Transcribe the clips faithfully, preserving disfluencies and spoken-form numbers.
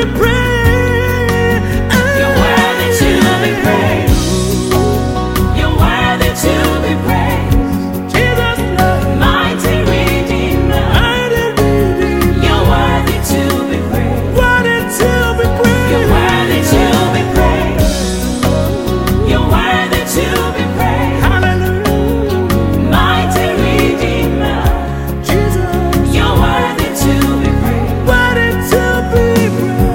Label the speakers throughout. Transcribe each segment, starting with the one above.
Speaker 1: be praised.
Speaker 2: You're worthy to be praised. You're worthy to be praised.
Speaker 1: Jesus, Lord.
Speaker 2: Mighty Redeemer.
Speaker 1: Mighty Redeemer.
Speaker 2: You're worthy to be praised.
Speaker 1: Worthy to be praised.
Speaker 2: You're worthy to be praised. You're worthy to be praised.
Speaker 1: Hallelujah.
Speaker 2: Mighty Redeemer.
Speaker 1: Jesus.
Speaker 2: You're worthy to be praised.
Speaker 1: Worthy to be praised.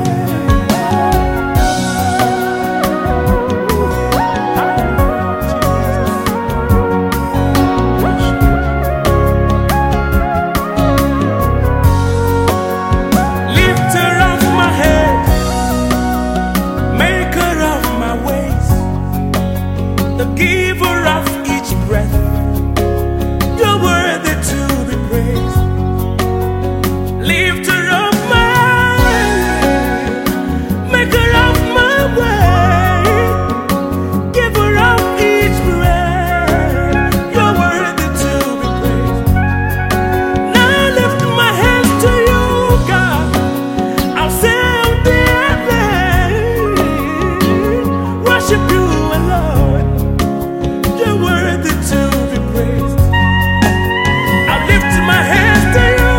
Speaker 1: Lifter of my head, maker of my ways, the giver of each breath, you're worthy to be praised. Lifter of my head, maker of my way, giver of each breath, you're worthy to be praised. Now I lift my hands to you, God. I'll sing the anthem, worship you alone. You're worthy to be praised. I lift my hands to you,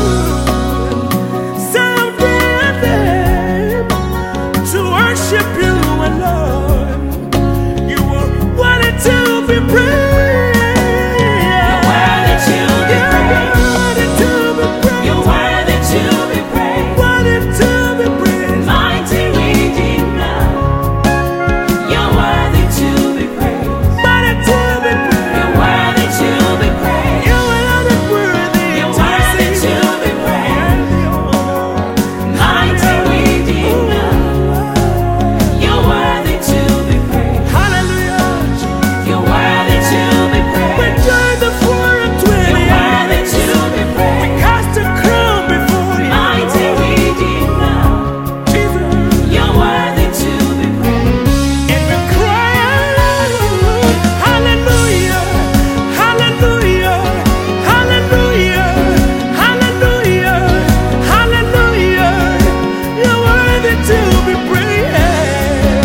Speaker 1: sound the anthem, to worship you alone. You are worthy to be praised.
Speaker 2: You're worthy to be praised.
Speaker 1: Worthy to be praised.
Speaker 2: You're worthy to be praised.
Speaker 1: Worthy to be praised.
Speaker 2: Mighty Redeemer. You're worthy to be praised.
Speaker 1: Worthy to be praised.
Speaker 2: You're worthy to be praised.
Speaker 1: You are the worthy.
Speaker 2: You're worthy to be praised. Mighty Redeemer. You're worthy to be praised.
Speaker 1: Hallelujah.
Speaker 2: You're worthy to be
Speaker 1: We
Speaker 2: praised.
Speaker 1: join the four and twenty.
Speaker 2: You're worthy to be
Speaker 1: We
Speaker 2: praised.
Speaker 1: cast a crown before you.
Speaker 2: Mighty Redeemer.
Speaker 1: Jesus.
Speaker 2: You're worthy to be praised.
Speaker 1: And we cry out, hallelujah, hallelujah, hallelujah, hallelujah, hallelujah. You're worthy to be praised.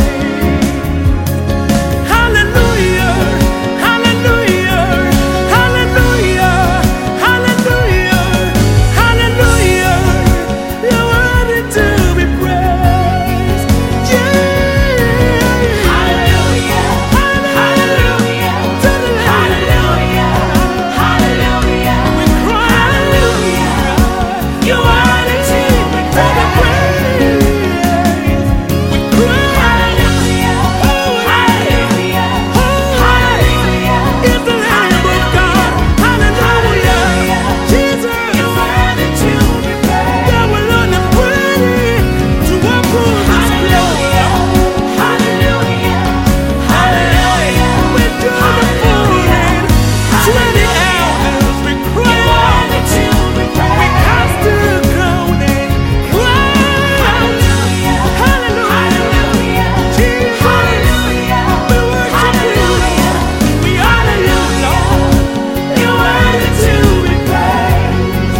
Speaker 1: Hallelujah, hallelujah, hallelujah, hallelujah, hallelujah. You're worthy to be praised. Yeah.
Speaker 2: Hallelujah. Hallelujah. Hallelujah. Hallelujah.
Speaker 1: We cry
Speaker 2: Hallelujah. You're worthy to be praised.
Speaker 1: We cry
Speaker 2: Hallelujah. Hallelujah. Hallelujah.
Speaker 1: in the name of God. Hallelujah. Jesus.
Speaker 2: You're worthy to be praised.
Speaker 1: That will only worthy to uphold this
Speaker 2: Hallelujah. Hallelujah. Hallelujah.
Speaker 1: We do the forehead. Twenty elders we
Speaker 2: You're
Speaker 1: cry.
Speaker 2: worthy to be
Speaker 1: We
Speaker 2: praised.
Speaker 1: cast the crown and cry.
Speaker 2: Hallelujah.
Speaker 1: Hallelujah. Jesus.
Speaker 2: Hallelujah.
Speaker 1: We worship you. We honor you, Lord.
Speaker 2: You're worthy to be praised.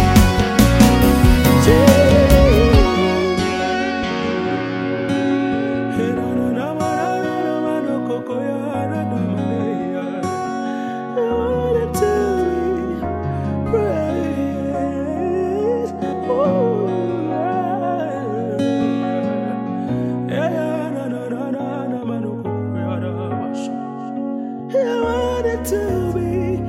Speaker 1: To be